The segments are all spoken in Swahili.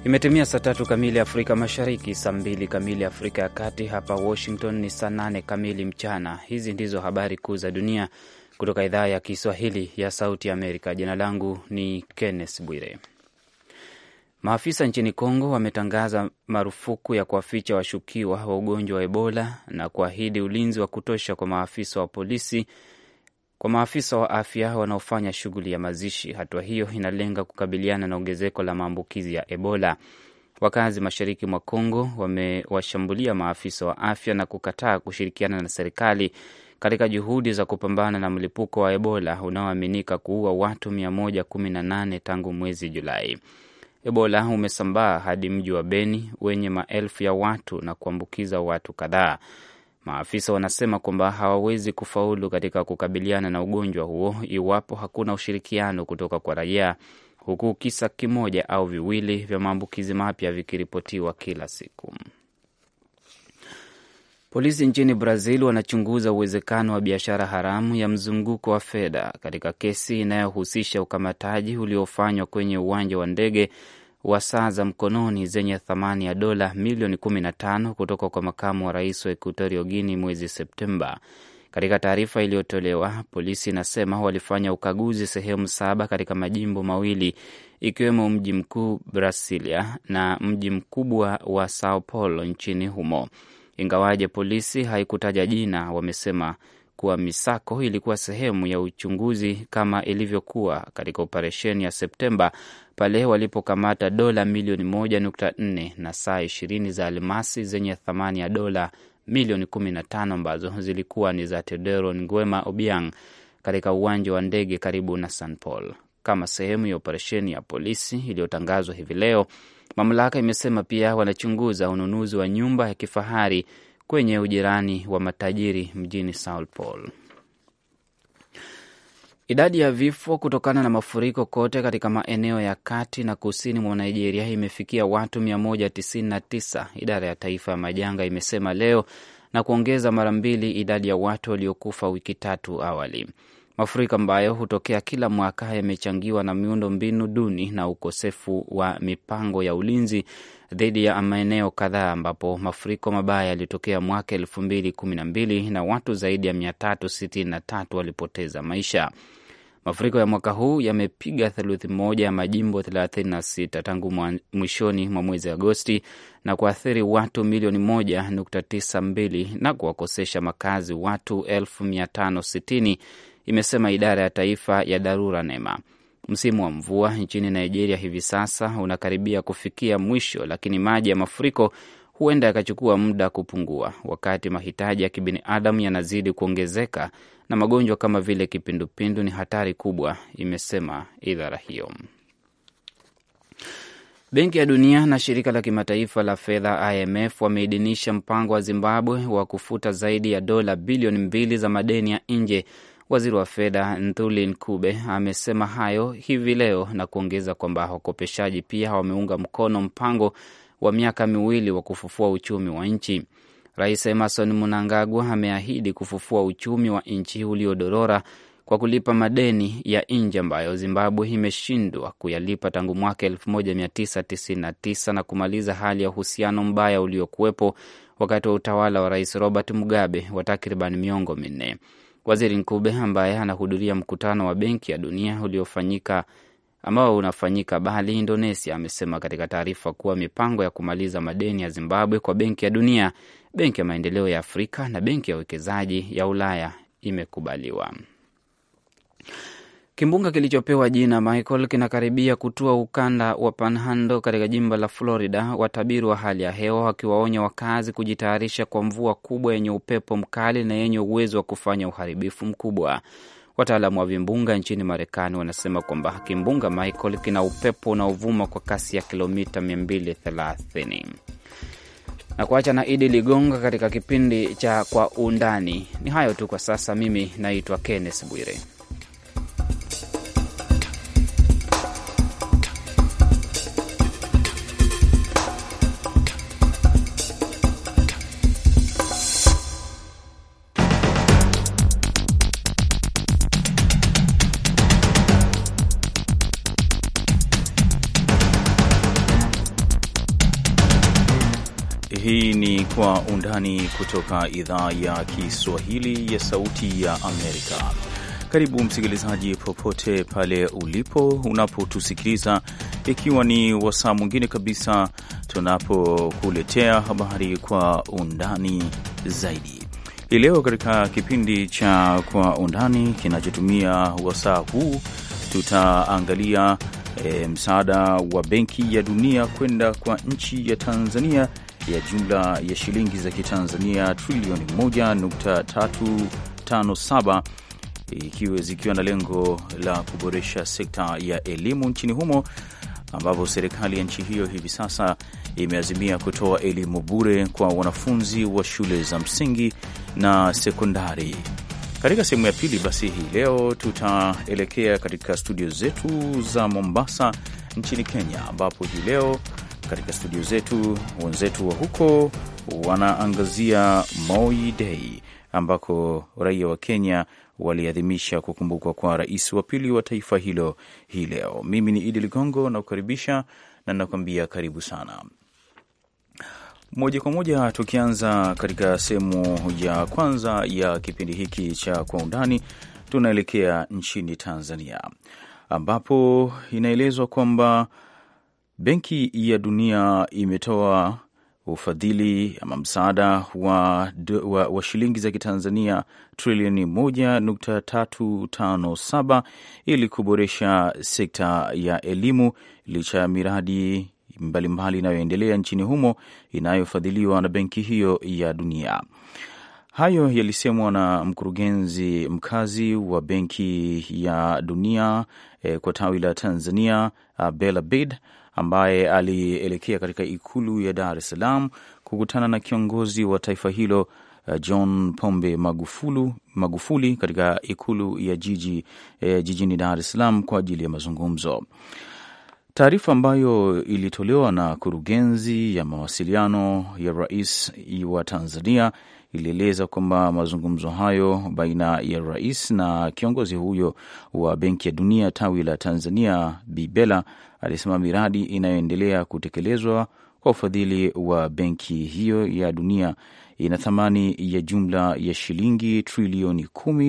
Imetimia saa 3 kamili Afrika Mashariki, saa 2 kamili Afrika ya Kati. Hapa Washington ni saa 8 kamili mchana. Hizi ndizo habari kuu za dunia kutoka idhaa ya Kiswahili ya Sauti ya Amerika. Jina langu ni Kenneth Bwire. Maafisa nchini Kongo wametangaza marufuku ya kuwaficha washukiwa wa ugonjwa wa Ebola na kuahidi ulinzi wa kutosha kwa maafisa wa polisi, kwa maafisa wa afya wanaofanya shughuli ya mazishi. Hatua hiyo inalenga kukabiliana na ongezeko la maambukizi ya Ebola. Wakazi mashariki mwa Kongo wamewashambulia maafisa wa afya na kukataa kushirikiana na serikali katika juhudi za kupambana na mlipuko wa Ebola unaoaminika kuua watu 118 tangu mwezi Julai. Ebola umesambaa hadi mji wa Beni wenye maelfu ya watu na kuambukiza watu kadhaa. Maafisa wanasema kwamba hawawezi kufaulu katika kukabiliana na ugonjwa huo iwapo hakuna ushirikiano kutoka kwa raia, huku kisa kimoja au viwili vya maambukizi mapya vikiripotiwa kila siku. Polisi nchini Brazil wanachunguza uwezekano wa biashara haramu ya mzunguko wa fedha katika kesi inayohusisha ukamataji uliofanywa kwenye uwanja wa ndege wa saa za mkononi zenye thamani ya dola milioni 15 kutoka kwa makamu wa rais wa Equatorial Guinea mwezi Septemba. Katika taarifa iliyotolewa, polisi inasema walifanya ukaguzi sehemu 7 katika majimbo mawili, ikiwemo mji mkuu Brasilia na mji mkubwa wa Sao Paulo nchini humo. Ingawaje polisi haikutaja jina, wamesema kuwa misako ilikuwa sehemu ya uchunguzi kama ilivyokuwa katika operesheni ya Septemba pale walipokamata dola milioni 1.4 na saa 20 za almasi zenye thamani ya dola milioni 15 ambazo zilikuwa ni za Teodoro Nguema Obiang katika uwanja wa ndege karibu na San Paul. Kama sehemu ya operesheni ya polisi iliyotangazwa hivi leo, mamlaka imesema pia wanachunguza ununuzi wa nyumba ya kifahari kwenye ujirani wa matajiri mjini Sao Paulo. Idadi ya vifo kutokana na mafuriko kote katika maeneo ya kati na kusini mwa Nigeria imefikia watu 199, idara ya taifa ya majanga imesema leo, na kuongeza mara 2 idadi ya watu waliokufa wiki 3 awali. Mafuriko ambayo hutokea kila mwaka yamechangiwa na miundo mbinu duni na ukosefu wa mipango ya ulinzi dhidi ya maeneo kadhaa ambapo mafuriko mabaya yalitokea mwaka 2012 na watu zaidi ya 363 walipoteza maisha. Mafuriko ya mwaka huu yamepiga theluthi moja ya majimbo 36 tangu mwishoni mwa mwezi Agosti na kuathiri watu milioni 1.92 na kuwakosesha makazi watu 1560, imesema idara ya taifa ya dharura NEMA. Msimu wa mvua nchini Nigeria hivi sasa unakaribia kufikia mwisho, lakini maji ya mafuriko huenda yakachukua muda kupungua wakati mahitaji ya kibinadamu yanazidi kuongezeka na magonjwa kama vile kipindupindu ni hatari kubwa, imesema idara hiyo. Benki ya Dunia na shirika la kimataifa la fedha IMF wameidhinisha mpango wa Zimbabwe wa kufuta zaidi ya dola bilioni 2 za madeni ya nje. Waziri wa fedha Nthuli Ncube amesema hayo hivi leo na kuongeza kwamba wakopeshaji pia wameunga mkono mpango wa miaka 2 wa kufufua uchumi wa nchi. Rais Emmerson Mnangagwa ameahidi kufufua uchumi wa nchi uliodorora kwa kulipa madeni ya nje ambayo Zimbabwe imeshindwa kuyalipa tangu mwaka 1999 na kumaliza hali ya uhusiano mbaya uliokuwepo wakati wa utawala wa Rais Robert Mugabe wa takriban miongo 4. Waziri Ncube ambaye anahudhuria mkutano wa Benki ya Dunia ambao unafanyika Bali, Indonesia, amesema katika taarifa kuwa mipango ya kumaliza madeni ya Zimbabwe kwa Benki ya Dunia, Benki ya Maendeleo ya Afrika na Benki ya Uwekezaji ya Ulaya imekubaliwa. Kimbunga kilichopewa jina Michael kinakaribia kutua ukanda wa Panhandle katika jimbo la Florida, watabiri wa hali ya hewa wakiwaonya wakazi kujitayarisha kwa mvua kubwa yenye upepo mkali na yenye uwezo wa kufanya uharibifu mkubwa. Wataalamu wa vimbunga nchini Marekani wanasema kwamba kimbunga Michael kina upepo unaovuma kwa kasi ya kilomita 230. Na kuacha na Idi Ligonga katika kipindi cha Kwa Undani. Ni hayo tu kwa sasa. Mimi naitwa Kenneth Bwire. Kwa Undani kutoka idhaa ya Kiswahili ya Sauti ya Amerika. Karibu msikilizaji, popote pale ulipo unapotusikiliza, ikiwa ni wasaa mwingine kabisa tunapokuletea habari kwa undani zaidi. Leo katika kipindi cha Kwa Undani kinachotumia wasaa huu, tutaangalia msaada wa Benki ya Dunia kwenda kwa nchi ya Tanzania ya jumla ya shilingi za Kitanzania trilioni 1.357 zikiwa na lengo la kuboresha sekta ya elimu nchini humo, ambapo serikali ya nchi hiyo hivi sasa imeazimia kutoa elimu bure kwa wanafunzi wa shule za msingi na sekondari. Katika sehemu ya pili basi hii leo tutaelekea katika studio zetu za Mombasa nchini Kenya, ambapo hii leo katika studio zetu wenzetu wa huko wanaangazia Moi Day, ambako raia wa Kenya waliadhimisha kukumbukwa kwa rais wa pili wa taifa hilo hii leo. Mimi ni Idi Ligongo na kukaribisha na nakwambia karibu sana. Moja kwa moja tukianza katika sehemu ya kwanza ya kipindi hiki cha Kwa Undani, tunaelekea nchini Tanzania, ambapo inaelezwa kwamba Benki ya Dunia imetoa ufadhili ama msaada wa shilingi za Kitanzania trilioni 1.357 ili kuboresha sekta ya elimu, licha ya miradi mbalimbali inayoendelea nchini humo inayofadhiliwa na benki hiyo ya dunia. Hayo yalisemwa na mkurugenzi mkazi wa Benki ya Dunia kwa tawi la Tanzania, Bella Bid, ambaye alielekea katika ikulu ya Dar es Salaam kukutana na kiongozi wa taifa hilo John Pombe Magufuli katika ikulu ya jijini Dar es Salaam kwa ajili ya mazungumzo. Taarifa ambayo ilitolewa na kurugenzi ya mawasiliano ya rais wa Tanzania ilieleza kwamba mazungumzo hayo baina ya rais na kiongozi huyo wa Benki ya Dunia tawi la Tanzania, Bibela, alisema miradi inayoendelea kutekelezwa kwa ufadhili wa benki hiyo ya dunia ina thamani ya jumla ya shilingi trilioni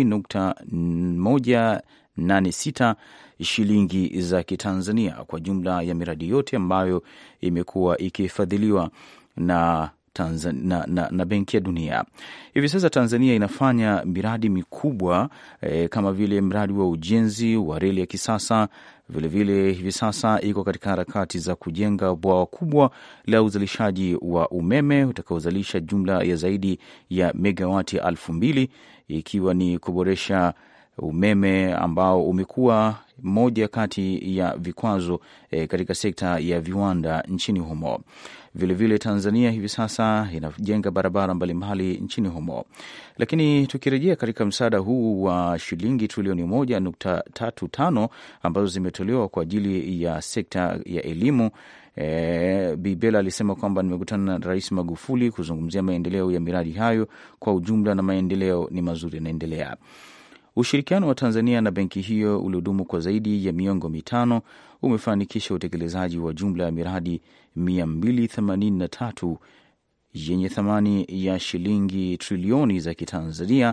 10.186 shilingi za Kitanzania kwa jumla ya miradi yote ambayo imekuwa ikifadhiliwa na Benki ya Dunia. Hivi sasa Tanzania inafanya miradi mikubwa kama vile mradi wa ujenzi wa reli ya kisasa. Vilevile hivi sasa iko katika harakati za kujenga bwawa kubwa la uzalishaji wa umeme utakaozalisha jumla ya zaidi ya megawati 2,000, ikiwa ni kuboresha umeme ambao umekuwa moja kati ya vikwazo katika sekta ya viwanda nchini humo. Vilevile Tanzania hivi sasa inajenga barabara mbalimbali nchini humo. Lakini tukirejea katika msaada huu wa shilingi trilioni 1.35 ambazo zimetolewa kwa ajili ya sekta ya elimu, Bibela alisema kwamba nimekutana na Rais Magufuli kuzungumzia maendeleo ya miradi hayo kwa ujumla, na maendeleo ni mazuri yanaendelea. Ushirikiano wa Tanzania na benki hiyo uliodumu kwa zaidi ya miongo mitano umefanikisha utekelezaji wa jumla ya miradi 283 yenye thamani ya shilingi trilioni za Kitanzania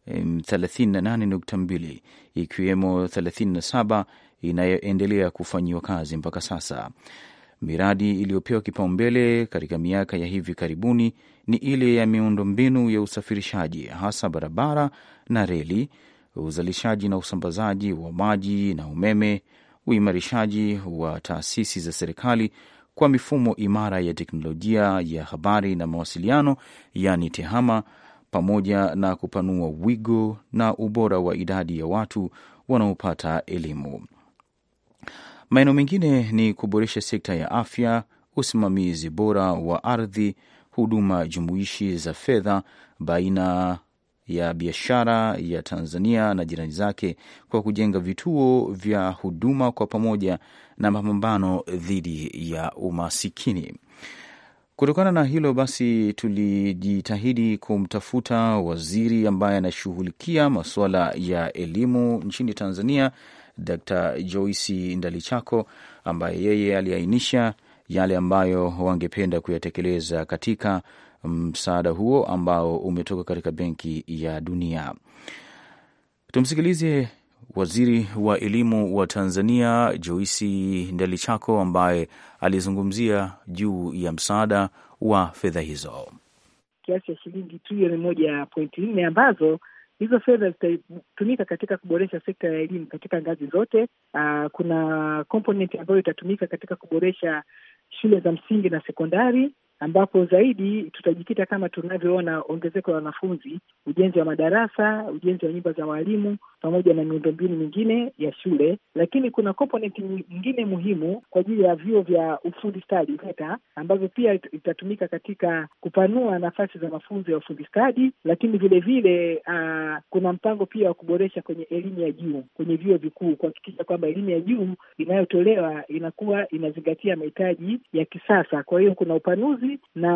38.2, ikiwemo 37 inayoendelea kufanyiwa kazi mpaka sasa. Miradi iliyopewa kipaumbele katika miaka ya hivi karibuni ni ile ya miundombinu ya usafirishaji, hasa barabara na reli, uzalishaji na usambazaji wa maji na umeme, uimarishaji wa taasisi za serikali kwa mifumo imara ya teknolojia ya habari na mawasiliano, yani TEHAMA, pamoja na kupanua wigo na ubora wa idadi ya watu wanaopata elimu. Maeneo mengine ni kuboresha sekta ya afya, usimamizi bora wa ardhi, huduma jumuishi za fedha baina ya biashara ya Tanzania na jirani zake kwa kujenga vituo vya huduma kwa pamoja na mapambano dhidi ya umasikini. Kutokana na hilo basi, tulijitahidi kumtafuta waziri ambaye anashughulikia masuala ya elimu nchini Tanzania, Dr. Joyce Ndalichako, ambaye yeye aliainisha yale ambayo wangependa kuyatekeleza katika msaada huo ambao umetoka katika Benki ya Dunia. Tumsikilize Waziri wa Elimu wa Tanzania Joyce Ndalichako ambaye alizungumzia juu ya msaada wa fedha hizo. Kiasi cha shilingi trilioni 1.4 ambazo hizo fedha zitatumika katika kuboresha sekta ya elimu katika ngazi zote. Kuna component ambayo itatumika katika kuboresha shule za msingi na sekondari, ambapo zaidi tutajikita kama tunavyoona ongezeko la wanafunzi, ujenzi wa madarasa, ujenzi wa nyumba za walimu pamoja na miundombinu mingine ya shule. Lakini kuna component nyingine muhimu kwa ajili ya vyuo vya ufundi stadi VETA, ambazo pia itatumika katika kupanua nafasi za mafunzo ya ufundi stadi. Lakini vile vile kuna mpango pia wa kuboresha kwenye elimu ya juu kwenye vyuo vikuu, kuhakikisha kwamba elimu ya juu inayotolewa inakuwa inazingatia mahitaji ya kisasa. Kwa hiyo kuna upanuzi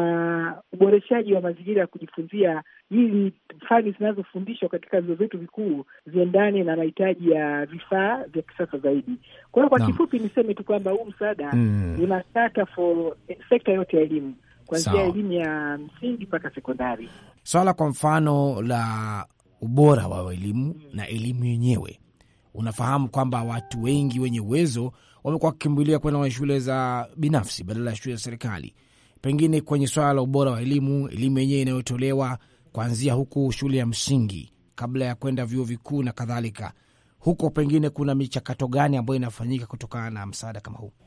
na uboreshaji wa mazingira ya kujifunzia ili fani zinazofundishwa katika vyuo vyetu vikuu ziendane na mahitaji ya vifaa vya kisasa zaidi. Kwa hiyo kwa kifupi niseme tu kwamba huu msaada unataka for sekta yote ya elimu kuanzia elimu ya msingi mpaka sekondari. Swala kwa mfano la ubora wa elimu na elimu yenyewe, unafahamu kwamba watu wengi wenye uwezo wamekuwa wakikimbilia kwenda kwenye shule za binafsi badala ya shule za serikali. Pengine kwenye swala la ubora wa elimu yenyewe inayotolewa kuanzia huku shule ya msingi kabla ya kwenda vyuo vikuu na kadhalika, huko pengine kuna michakato gani ambayo inafanyika kutokana na msaada kama huu?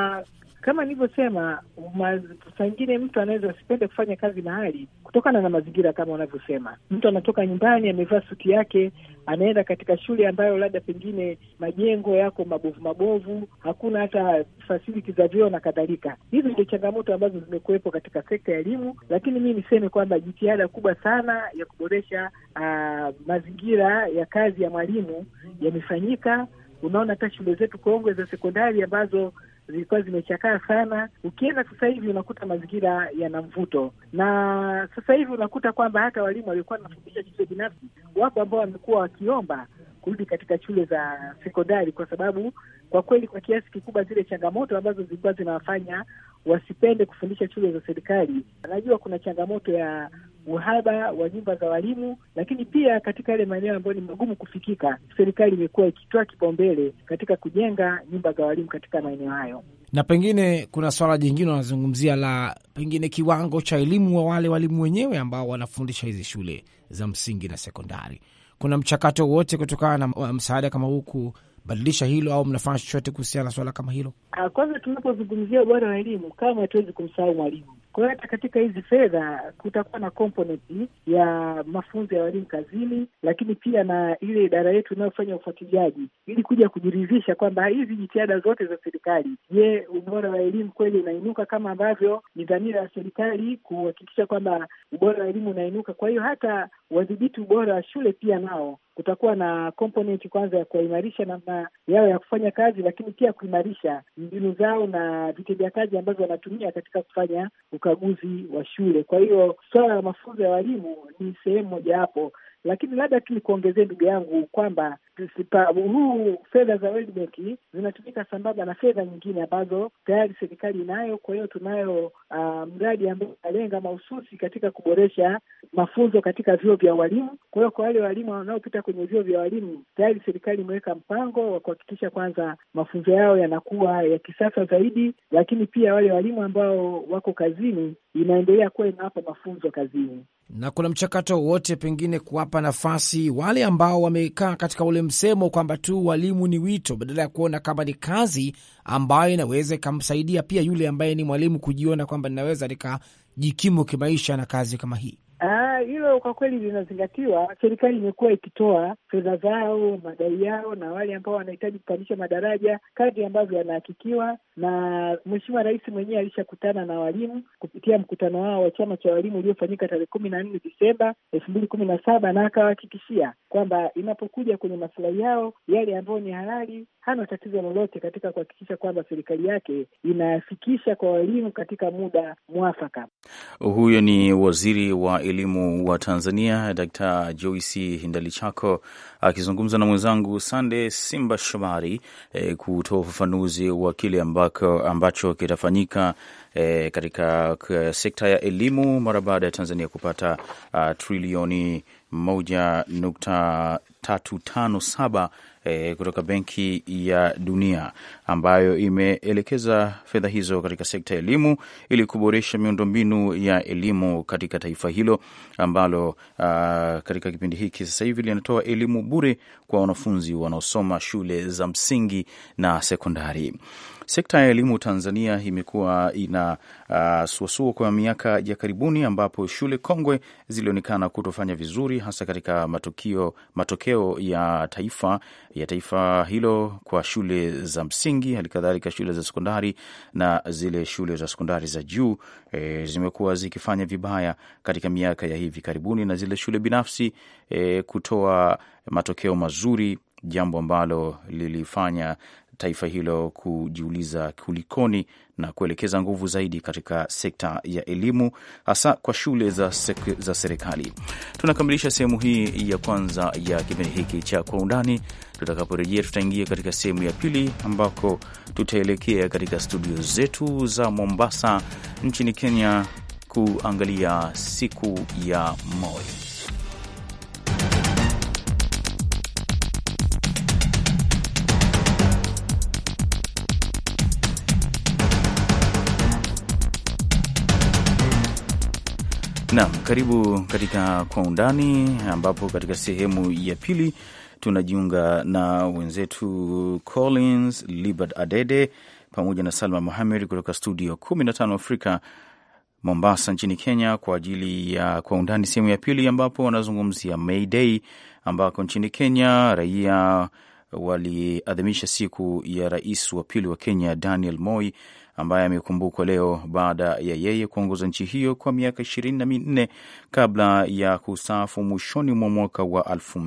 Kama nilivyosema, saa nyingine mtu anaweza asipende kufanya kazi mahali kutokana na mazingira. Kama unavyosema, mtu anatoka nyumbani, amevaa suti yake, anaenda katika shule ambayo labda pengine majengo yako mabovu, hakuna hata facility za vyoo na kadhalika. Hizo ndio changamoto ambazo zimekuwepo katika sekta ya elimu, lakini mimi niseme kwamba jitihada kubwa sana ya kuboresha mazingira ya kazi ya mwalimu yamefanyika. Unaona hata shule zetu kongwe za sekondari ambazo zilikuwa zimechakaa sana, ukienda sasa hivi unakuta mazingira yana mvuto, na sasa hivi unakuta kwamba hata walimu waliokuwa wanafundisha shule binafsi wapo ambao wamekuwa wakiomba kurudi katika shule za sekondari, kwa sababu kwa kweli kwa kiasi kikubwa zile changamoto ambazo zilikuwa zinawafanya wasipende kufundisha shule za serikali. Najua kuna changamoto ya uhaba wa nyumba za walimu, lakini pia katika yale maeneo ambayo ni magumu kufikika, serikali imekuwa ikitoa kipaumbele katika kujenga nyumba za walimu katika maeneo hayo. Na pengine kuna swala jingine wanazungumzia la pengine kiwango cha elimu wa wale walimu wenyewe ambao wanafundisha hizi shule za msingi na sekondari. Kuna mchakato wote kutokana na msaada kama huu kubadilisha hilo, au mnafanya chochote kuhusiana na swala kama hilo? Kwanza tunapozungumzia ubora wa elimu, kama hatuwezi kumsahau mwalimu. Kwa hiyo hata katika hizi fedha kutakuwa na component ya mafunzo ya walimu kazini, lakini pia na ile idara yetu inayofanya ufuatiliaji ili kuja kujiridhisha kwamba hizi jitihada zote za serikali, je, ubora wa elimu kweli unainuka kama ambavyo ni dhamira ya serikali kuhakikisha kwamba ubora wa elimu unainuka. Kwa hiyo hata wadhibiti ubora wa shule pia nao kutakuwa na component kwanza ya kuimarisha namna yao ya kufanya kazi, lakini pia kuimarisha mbinu zao na vitendea kazi ambazo wanatumia katika kufanya ukaguzi wa shule. Kwa hiyo swala la mafunzo ya walimu ni sehemu moja hapo, lakini labda tu nikuongezee ndugu yangu kwamba huu fedha za World Bank zinatumika sambamba na fedha nyingine ambazo tayari serikali inayo. Kwa hiyo tunayo mradi ambao unalenga mahususi katika kuboresha mafunzo katika vyuo vya walimu. Kwa hiyo kwa wale walimu wanaopita kwenye vyuo vya walimu, tayari serikali imeweka mpango wa kuhakikisha kwanza mafunzo yao yanakuwa ya kisasa zaidi, lakini pia wale walimu ambao wako kazini inaendelea kuwa inawapa mafunzo kazini. Na kuna mchakato wote pengine kuwapa nafasi wale ambao wamekaa katika ule msemo kwamba tu walimu ni wito, badala ya kuona kama ni kazi ambayo inaweza ikamsaidia pia yule ambaye ni mwalimu kujiona kwamba ninaweza nikajikimu kimaisha na kazi kama hii? Hilo kwa kweli linazingatiwa. Serikali imekuwa ikitoa fedha zao, madai yao, na wale ambao wanahitaji kupandisha madaraja kadri ambavyo yanahakikiwa, na Mheshimiwa Rais mwenyewe alishakutana na walimu kupitia mkutano wao wa chama cha walimu uliofanyika tarehe 14 Disemba 2017, na akawahakikishia kwamba inapokuja kwenye maslahi yao yale ambayo ni halali, hana tatizo lolote katika kuhakikisha kwamba serikali yake inafikisha kwa walimu katika muda mwafaka. Huyo ni Waziri wa Elimu wa Tanzania Dr. Joyce Ndalichako akizungumza na mwenzangu Sande Simba Shomari kutoa ufafanuzi wa kile ambacho kitafanyika katika sekta ya elimu mara baada ya Tanzania kupata trilioni 1.357 kutoka Benki ya Dunia ambayo imeelekeza fedha hizo katika sekta ya elimu ili kuboresha miundombinu ya elimu katika taifa hilo ambalo katika kipindi hiki sasa hivi linatoa elimu bure kwa wanafunzi wanaosoma shule za msingi na sekondari. Sekta ya elimu Tanzania imekuwa ina suasua kwa miaka ya karibuni, ambapo shule kongwe zilionekana kutofanya vizuri, hasa katika matokeo ya taifa hilo kwa shule za msingi, halikadhalika shule za sekondari na zile shule za sekondari za juu zimekuwa zikifanya vibaya katika miaka ya hivi karibuni, na zile shule binafsi kutoa matokeo mazuri, jambo ambalo lilifanya taifa hilo kujiuliza kulikoni na kuelekeza nguvu zaidi katika sekta ya elimu, hasa kwa shule za serikali. Tunakamilisha sehemu hii ya kwanza ya kipindi hiki cha Kwa Undani. Tutakaporejea tutaingia katika sehemu ya pili ambako tutaelekea katika studio zetu za Mombasa nchini Kenya kuangalia siku ya Moi. Naam, karibu katika Kwa Undani, ambapo katika sehemu ya pili tunajiunga na wenzetu Collins Libert Adede pamoja na Salma Mohamed kutoka studio 15 Afrika Mombasa nchini Kenya kwa ajili ya Kwa Undani sehemu ya pili, ambapo wanazungumzia May Day, ambako nchini Kenya raia waliadhimisha siku ya rais wa pili wa Kenya Daniel Moi, ambaye amekumbukwa leo baada ya yeye kuongoza nchi hiyo kwa miaka 24 kabla ya kustaafu mwishoni mwa mwaka wa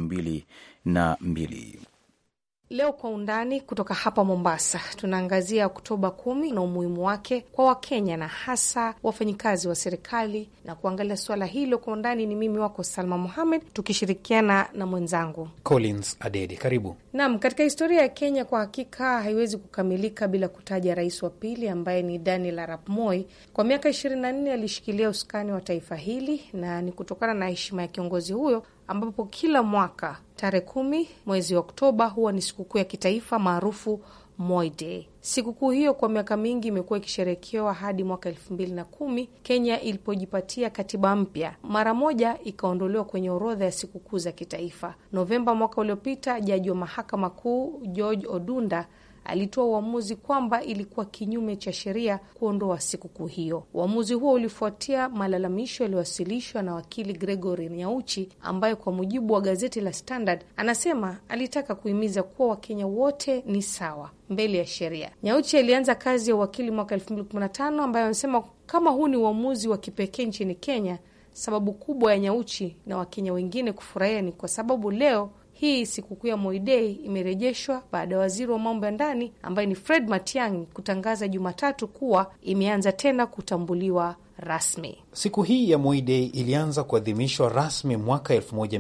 2002. Leo Kwa Undani kutoka hapa Mombasa tunaangazia Oktoba 10 na umuhimu wake kwa Wakenya na hasa wafanyikazi wa serikali, na kuangalia swala hilo kwa undani ni mimi wako Salma Mohamed tukishirikiana na mwenzangu Collins Adede. Karibu. Naam, katika historia ya Kenya kwa hakika haiwezi kukamilika bila kutaja rais wa pili ambaye ni Daniel Arap Moi. Kwa miaka 24 alishikilia usukani wa taifa hili, na ni kutokana na heshima ya kiongozi huyo ambapo kila mwaka tarehe 10 mwezi wa Oktoba huwa ni sikukuu ya kitaifa maarufu Moi Day. Sikukuu hiyo kwa miaka mingi imekuwa ikisherekewa hadi mwaka 2010 Kenya ilipojipatia katiba mpya. Mara moja ikaondolewa kwenye orodha ya sikukuu za kitaifa. Novemba mwaka uliopita, jaji wa mahakama kuu George Odunda alitoa uamuzi kwamba ilikuwa kinyume cha sheria kuondoa sikukuu hiyo. Uamuzi huo ulifuatia malalamisho yaliyowasilishwa na wakili Gregory Nyauchi, ambaye kwa mujibu wa gazeti la Standard anasema alitaka kuhimiza kuwa Wakenya wote ni sawa mbele ya sheria. Nyauchi alianza kazi ya wakili mwaka 2015, ambaye anasema kama huu ni uamuzi wa kipekee nchini Kenya, sababu kubwa ya Nyauchi na Wakenya wengine kufurahia ni kwa sababu leo hii sikukuu ya Moi Day imerejeshwa baada ya waziri wa mambo ya ndani ambaye ni Fred Matiang'i kutangaza Jumatatu kuwa imeanza tena kutambuliwa rasmi. Siku hii ya Moi Day ilianza kuadhimishwa rasmi mwaka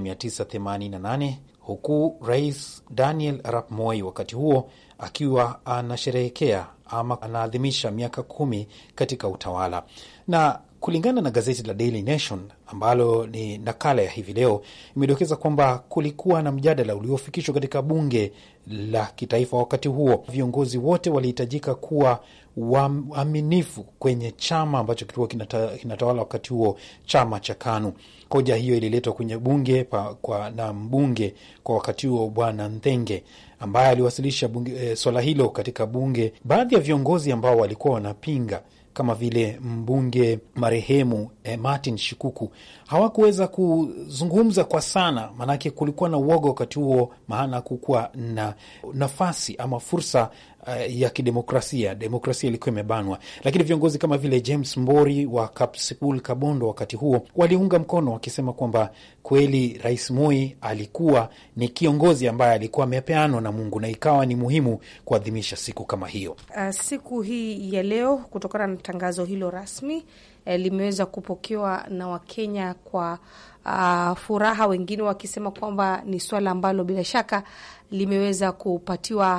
1988 huku Rais Daniel Arap Moi wakati huo akiwa anasherehekea ama anaadhimisha miaka 10 katika utawala. Na kulingana na gazeti la Daily Nation ambalo ni nakala ya hivi leo, imedokeza kwamba kulikuwa na mjadala uliofikishwa katika bunge la kitaifa wakati huo. Viongozi wote walihitajika kuwa waaminifu kwenye chama ambacho kilikuwa kinatawala wakati huo, chama cha KANU. Hoja hiyo ililetwa kwenye bunge na mbunge kwa wakati huo Bwana Nthenge, ambaye aliwasilisha swala hilo katika bunge. Baadhi ya viongozi ambao walikuwa wanapinga kama vile mbunge marehemu Martin Shikuku hawakuweza kuzungumza kwa sana, manake kulikuwa na uoga wakati huo, maana kukuwa na nafasi ama fursa ya kidemokrasia. Demokrasia ilikuwa imebanwa, lakini viongozi kama vile James Mbori wa Kapsipul Kabondo wakati huo waliunga mkono, wakisema kwamba kweli Rais Moi alikuwa ni kiongozi ambaye alikuwa amepeanwa na Mungu na ikawa ni muhimu kuadhimisha siku kama hiyo. Siku hii ya leo kutokana na tangazo hilo rasmi limeweza kupokewa na Wakenya kwa furaha, wengine wakisema kwamba ni swala ambalo bila shaka limeweza kupatiwa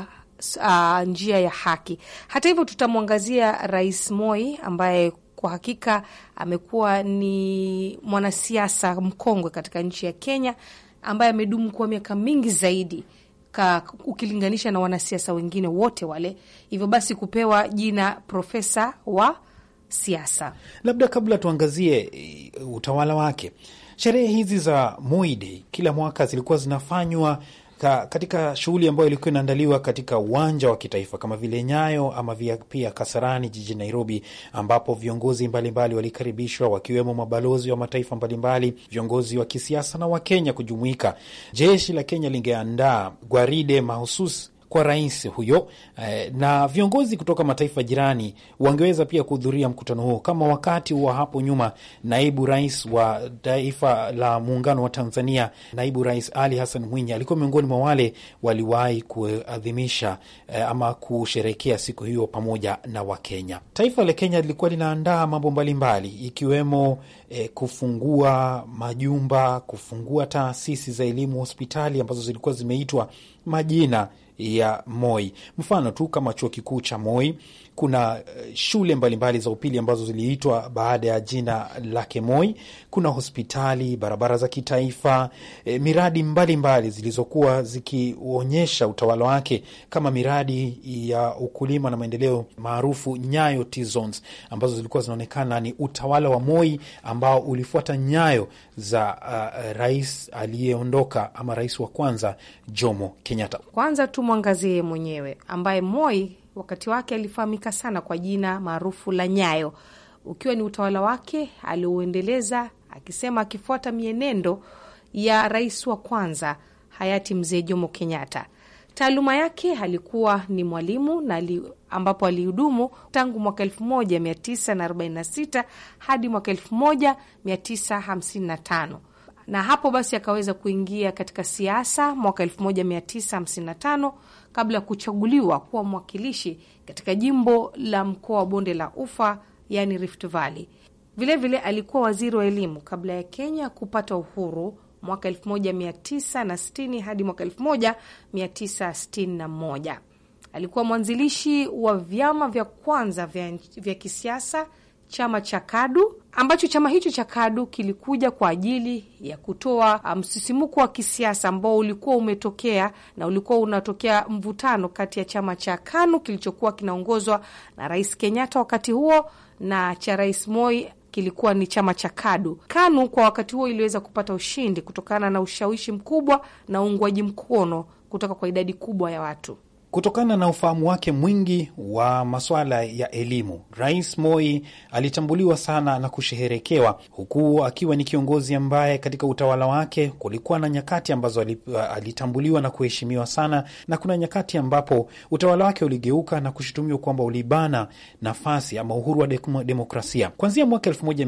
njia ya haki. Hata hivyo, tutamwangazia Rais Moi ambaye kwa hakika amekuwa ni mwanasiasa mkongwe katika nchi ya Kenya, ambaye amedumu kwa miaka mingi zaidi ukilinganisha na wanasiasa wengine wote wale, hivyo basi kupewa jina profesa wa siasa. Labda kabla tuangazie utawala wake, sherehe hizi za Moi Day kila mwaka zilikuwa zinafanywa katika shughuli ambayo ilikuwa inaandaliwa katika uwanja wa kitaifa kama vile Nyayo ama pia Kasarani jijini Nairobi, ambapo viongozi mbalimbali walikaribishwa, wakiwemo mabalozi wa mataifa mbalimbali, viongozi wa kisiasa na wa Kenya kujumuika. Jeshi la Kenya lingeandaa gwaride mahususi kwa rais huyo, na viongozi kutoka mataifa jirani wangeweza pia kuhudhuria mkutano huo, kama wakati wa hapo nyuma naibu rais wa taifa la muungano wa Tanzania, naibu rais Ali Hassan Mwinyi alikuwa miongoni mwa wale waliwahi kuadhimisha ama kusherekea siku hiyo pamoja na Wakenya. Taifa la Kenya lilikuwa linaandaa mambo mbalimbali ikiwemo kufungua majumba, kufungua taasisi za elimu, hospitali ambazo zilikuwa zimeitwa majina ya Moi. Mfano tu kama chuo kikuu cha Moi, kuna shule mbalimbali za upili ambazo ziliitwa baada ya jina lake Moi. Kuna hospitali, barabara za kitaifa, miradi mbalimbali zilizokuwa zikionyesha utawala wake, kama miradi ya ukulima na maendeleo maarufu Nyayo T-Zones, ambazo zilikuwa zinaonekana ni utawala wa Moi ambao ulifuata nyayo za rais aliyeondoka ama rais wa kwanza Jomo Kenyatta. Kwanza tumwangazie mwenyewe ambaye Moi wakati wake alifahamika sana kwa jina maarufu la Nyayo, ukiwa ni utawala wake aliouendeleza, akisema akifuata mienendo ya rais wa kwanza hayati mzee Jomo Kenyatta. Taaluma yake alikuwa ni mwalimu na ambapo alihudumu tangu mwaka 1946 hadi mwaka 1955. Na hapo basi akaweza kuingia katika siasa mwaka 1955 kabla ya kuchaguliwa kuwa mwakilishi katika jimbo la mkoa wa Bonde la Ufa, yani Rift Valley. Vilevile alikuwa waziri wa elimu kabla ya Kenya kupata uhuru mwaka 1960 hadi mwaka 1961. Alikuwa mwanzilishi wa vyama vya kwanza vya kisiasa, chama cha KADU, ambacho chama hicho cha KADU kilikuja kwa ajili ya kutoa msisimuko wa kisiasa ambao ulikuwa umetokea na ulikuwa unatokea mvutano kati ya chama cha KANU kilichokuwa kinaongozwa na Rais Kenyatta wakati huo na cha Rais Moi kilikuwa ni chama cha KADU. KANU kwa wakati huo iliweza kupata ushindi kutokana na ushawishi mkubwa na uungwaji mkono kutoka kwa idadi kubwa ya watu. Kutokana na ufahamu wake mwingi wa masuala ya elimu, Rais Moi alitambuliwa sana na kusheherekewa, huku akiwa ni kiongozi ambaye katika utawala wake kulikuwa na nyakati ambazo alitambuliwa na kuheshimiwa sana, na kuna nyakati ambapo utawala wake uligeuka na kushutumiwa kwamba ulibana nafasi ama uhuru wa demokrasia. Kuanzia mwaka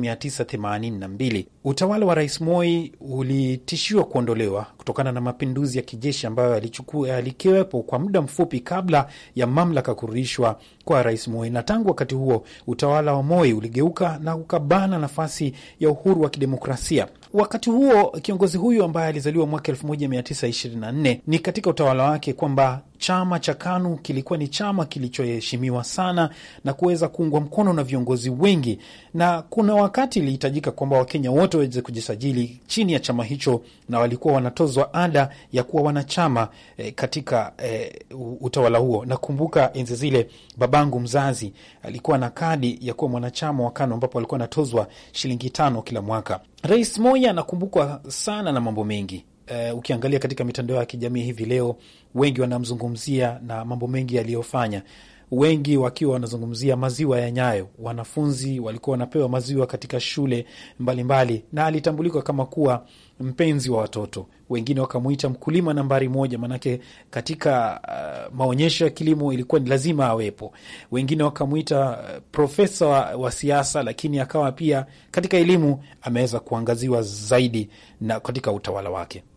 1982 utawala wa Rais Moi ulitishiwa kuondolewa kutokana na mapinduzi ya kijeshi ambayo alikiwepo kwa muda mfupi kabla ya mamlaka kurudishwa kwa Rais Moi, na tangu wakati huo utawala wa Moi uligeuka na ukabana nafasi ya uhuru wa kidemokrasia. Wakati huo kiongozi huyu ambaye alizaliwa mwaka 1924 ni katika utawala wake kwamba chama cha KANU kilikuwa ni chama kilichoheshimiwa sana na kuweza kuungwa mkono na viongozi wengi, na kuna wakati ilihitajika kwamba Wakenya wote waweze kujisajili chini ya chama hicho, na walikuwa wanatozwa ada ya kuwa wanachama katika utawala huo. Nakumbuka enzi zile babangu mzazi alikuwa na kadi ya kuwa mwanachama wa KANU ambapo alikuwa anatozwa shilingi 5 kila mwaka. Rais Moi anakumbukwa sana na mambo mengi. Ukiangalia katika mitandao ya kijamii hivi leo, wengi wanamzungumzia na mambo mengi aliyofanya, wengi wakiwa wanazungumzia maziwa ya Nyayo. Wanafunzi walikuwa wanapewa maziwa katika shule mbalimbali, na alitambulika kama kuwa mpenzi wa watoto. Wengine wakamuita mkulima nambari 1, manake katika maonyesho ya kilimo ilikuwa ni lazima awepo. Wengine wakamuita profesa wa siasa, lakini akawa pia katika elimu ameweza kuangaziwa zaidi na katika utawala wake.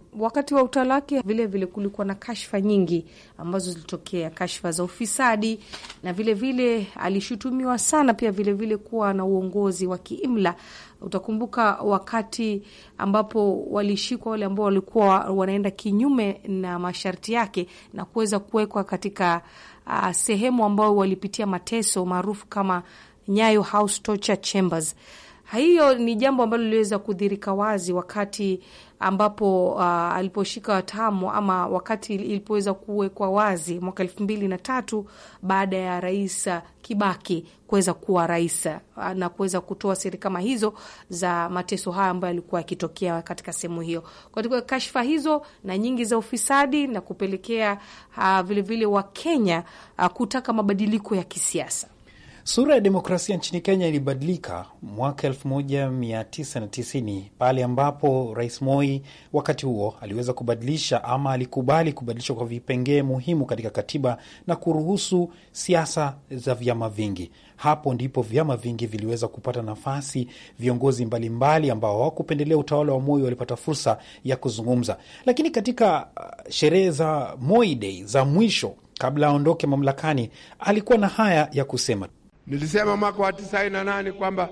Wakati wa utawala wake vilevile kulikuwa na kashfa nyingi ambazo zilitokea, kashfa za ufisadi, na vilevile alishutumiwa sana pia vilevile kuwa na uongozi wa kiimla. Utakumbuka wakati ambapo walishikwa wale ambao walikuwa wanaenda kinyume na masharti yake na kuweza kuwekwa katika sehemu ambao walipitia mateso maarufu kama Nyayo House Torture Chambers. Hiyo ni jambo ambalo liliweza kudhirika wazi wakati ambapo aliposhika watamu, ama wakati ilipoweza kuwekwa wazi mwaka 2003 baada ya Rais Kibaki kuweza kuwa rais na kuweza kutoa siri kama hizo za mateso haya ambayo yalikuwa yakitokea katika sehemu hiyo. Katika kashfa hizo na nyingi za ufisadi na kupelekea vilevile wa Kenya kutaka mabadiliko ya kisiasa. Sura ya demokrasia nchini Kenya ilibadilika mwaka 1990 pale ambapo Rais Moi wakati huo aliweza kubadilisha ama alikubali kubadilishwa kwa vipengee muhimu katika katiba na kuruhusu siasa za vyama vingi. Hapo ndipo vyama vingi viliweza kupata nafasi, viongozi mbalimbali ambao hawakupendelea utawala wa Moi walipata fursa ya kuzungumza. Lakini katika sherehe za Moi Day za mwisho kabla aondoke mamlakani, alikuwa na haya ya kusema. Nilisema mwaka wa 98 kwamba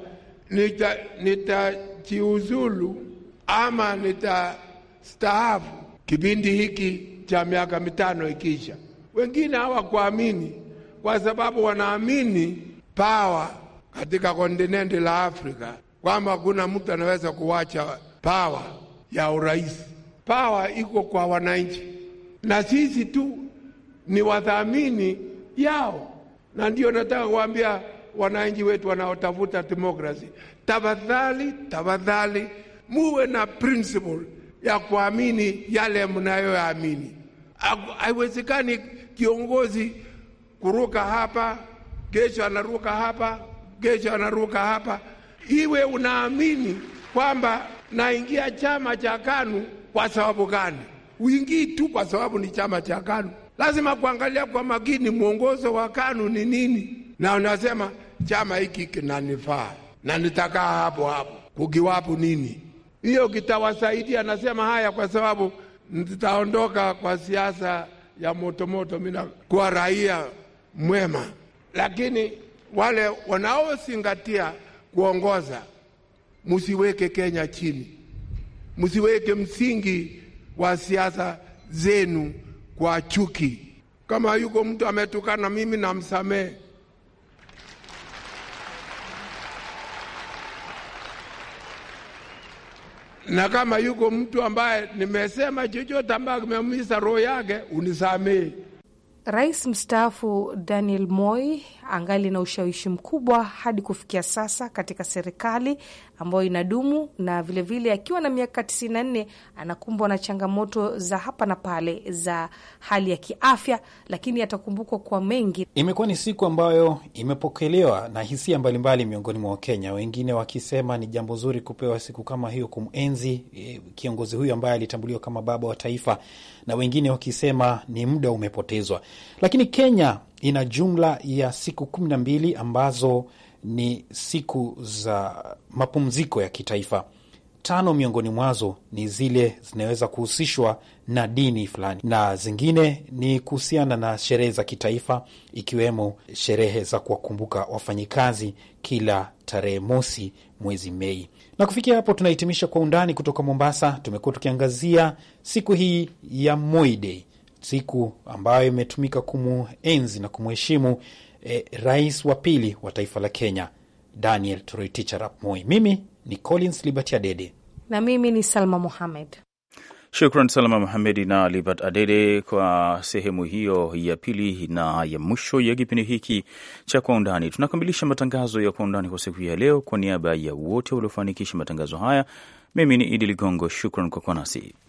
nitajiuzulu ama nitastaafu kipindi hiki cha miaka 5 ikiisha. Wengine hawakuamini kwa sababu wanaamini power katika kontinenti la Afrika, kwamba kuna mtu anaweza kuwacha power ya urais. Power iko kwa wananchi, na sisi tu ni wadhamini yao. Na ndio nataka kuambia wananchi wetu wanaotafuta demokrasi, tafadhali muwe na principle ya kuamini yale mnayoamini. Haiwezekani kiongozi kuruka hapa, kesho anaruka hapa, kesho anaruka hapa. Iwe unaamini kwamba naingia chama cha KANU kwa sababu gani? Uingii tu kwa sababu ni chama cha KANU. Lazima kuangalia kwa makini mwongozo wa KANU ni nini, na unasema chama hiki kinanifaa na nitakaa hapo kukiwapo nini. Hiyo kitawasaidia. Nasema haya kwa sababu nitaondoka kwa siasa ya motomoto, mimi kuwa raia mwema. Lakini wale wanaozingatia kuongoza, msiweke Kenya chini, msiweke msingi wa siasa zenu kwa chuki. Kama yuko mtu ametukana mimi, namsamehe. Na kama yuko mtu ambaye nimesema chochote ambaye kimeumiza roho yake, unisamehe. Rais mstaafu Daniel Moi angali na ushawishi mkubwa hadi kufikia sasa katika serikali ambayo inadumu, na vilevile akiwa na miaka 94 anakumbwa na changamoto za hapa na pale za hali ya kiafya, lakini atakumbukwa kwa mengi. Imekuwa ni siku ambayo imepokelewa na hisia mbalimbali miongoni mwa Wakenya, wengine wakisema ni jambo zuri kupewa siku kama hiyo kumenzi kiongozi huyu ambaye alitambuliwa kama baba wa taifa, na wengine wakisema ni muda umepotezwa. Lakini Kenya ina jumla ya siku 12 ambazo ni siku za mapumziko ya kitaifa. 5 miongoni mwazo ni zile zinaweza kuhusishwa na dini fulani, na zingine ni kuhusiana na sherehe za kitaifa, ikiwemo sherehe za kuwakumbuka wafanyikazi kila tarehe mosi mwezi Mei. Na kufikia hapo tunahitimisha Kwa Undani kutoka Mombasa. Tumekuwa tukiangazia siku hii ya Moi Day, siku ambayo imetumika kumuenzi na kumheshimu rais wa pili wa taifa la Kenya, Daniel Toroitich arap Moi. Mimi ni Collins Liberty Adede na mimi ni Salma Mohamed. Shukran Salma Mohamed na Liberty Adede kwa sehemu hiyo ya pili na ya mwisho ya kipindi hiki cha Kwa Undani. Tunakamilisha matangazo ya Kwa Undani kwa siku ya leo. Kwa niaba ya wote waliofanikisha matangazo haya, mimi ni Idi Ligongo. Shukran kwa kuwa nasi.